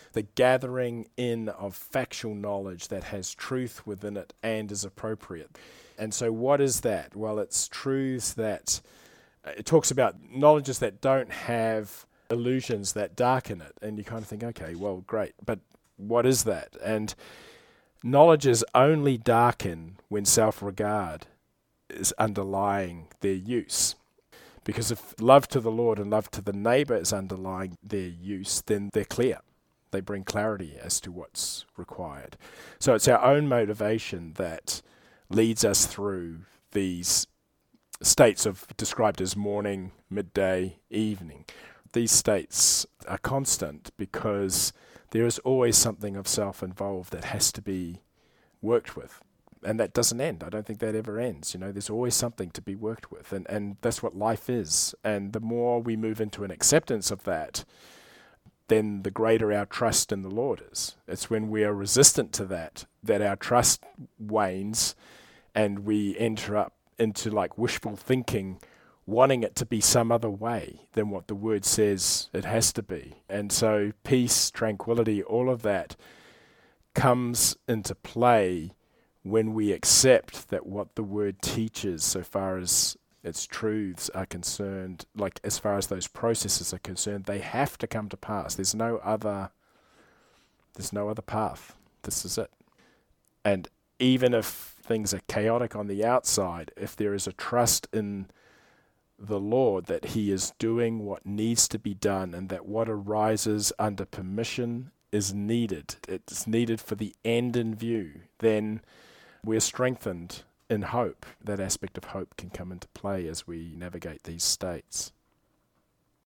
the gathering in of factual knowledge that has truth within it and is appropriate. And so what is that? Well, it's truths that, it talks about knowledges that don't have illusions that darken it. And you kind of think, okay, well, great, but what is that? And knowledges only darken when self-regard is underlying their use. Because if love to the Lord and love to the neighbour is underlying their use, then they're clear. They bring clarity as to what's required. So it's our own motivation that leads us through these states of described as morning, midday, evening. These states are constant because there is always something of self involved that has to be worked with. And that doesn't end. I don't think that ever ends. There's always something to be worked with. And that's what life is. And the more we move into an acceptance of that, then the greater our trust in the Lord is. It's when we are resistant to that our trust wanes and we enter up into like wishful thinking, wanting it to be some other way than what the Word says it has to be. And so peace, tranquility, all of that comes into play when we accept that what the Word teaches so far as its truths are concerned, like as far as those processes are concerned, they have to come to pass. There's no other path. This is it. And even if things are chaotic on the outside, if there is a trust in the Lord that He is doing what needs to be done and that what arises under permission is needed, it's needed for the end in view, then we're strengthened in hope. That aspect of hope can come into play as we navigate these states.